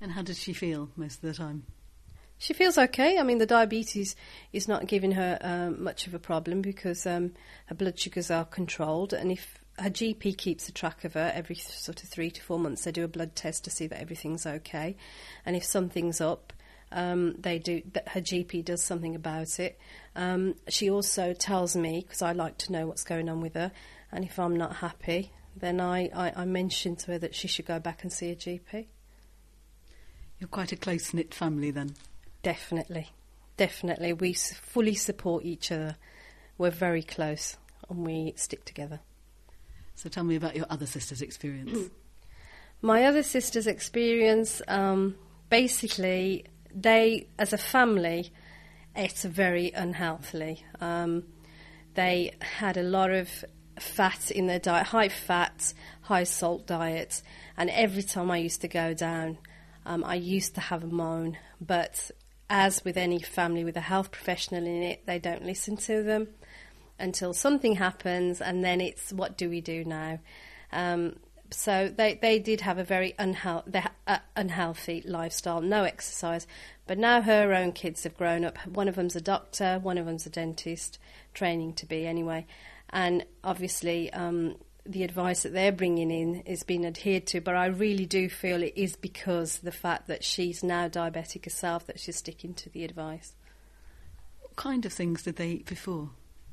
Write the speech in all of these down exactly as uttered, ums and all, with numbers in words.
And how does she feel most of the time? She feels okay. I mean, the diabetes is not giving her um, much of a problem because um, her blood sugars are controlled, and if her G P keeps a track of her every sort of three to four months, they do a blood test to see that everything's okay, and if something's up, um, they do. That her G P does something about it. Um, she also tells me, because I like to know what's going on with her, and if I'm not happy, then I, I, I mention to her that she should go back and see a G P. You're quite a close-knit family then. Definitely, definitely. We s- fully support each other. We're very close and we stick together. So tell me about your other sister's experience. My other sister's experience, um, basically, they, as a family, ate very unhealthily. Um, they had a lot of fat in their diet, high fat, high salt diet, and every time I used to go down, um, I used to have a moan, but as with any family with a health professional in it, they don't listen to them until something happens, and then it's, what do we do now? Um, so they, they did have a very unhealthy, uh, unhealthy lifestyle, no exercise. But now her own kids have grown up. One of them's a doctor, one of them's a dentist, training to be anyway. And obviously um, the advice that they're bringing in is being adhered to, but I really do feel it is because the fact that she's now diabetic herself that she's sticking to the advice. What kind of things did they eat before?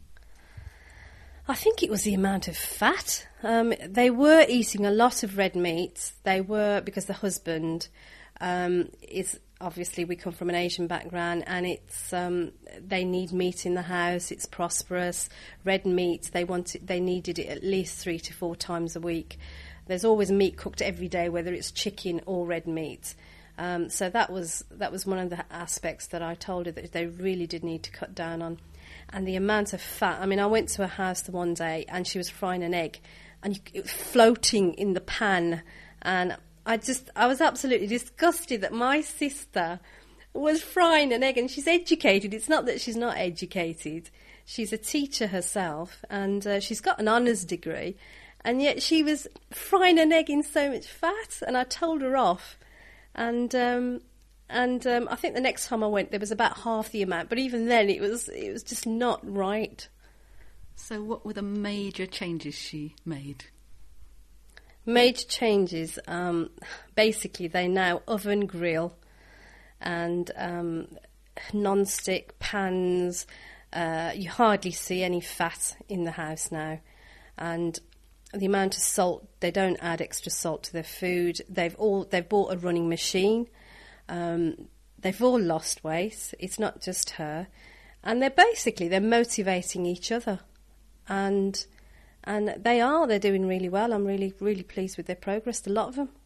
I think it was the amount of fat. Um, they were eating a lot of red meat. They were, because the husband um, is, obviously we come from an Asian background, and it's um, they need meat in the house. It's prosperous. Red meat, they wanted, they needed it at least three to four times a week. There's always meat cooked every day, whether it's chicken or red meat. Um, so that was that was one of the aspects that I told her that they really did need to cut down on. And the amount of fat. I mean, I went to her house the one day and she was frying an egg and it was floating in the pan. And I just, I was absolutely disgusted that my sister was frying an egg, and she's educated. It's not that she's not educated. She's a teacher herself, and uh, she's got an honours degree. And yet she was frying an egg in so much fat, and I told her off. And um, and um, I think the next time I went, there was about half the amount. But even then, it was it was just not right. So what were the major changes she made? Major changes. Um, basically, they now oven grill and um, non-stick pans. Uh, you hardly see any fat in the house now. And the amount of salt, they don't add extra salt to their food. They've all they've bought a running machine. Um, they've all lost weight. It's not just her, and they're basically they're motivating each other, and and they are they're doing really well. I'm really really pleased with their progress. A lot of them.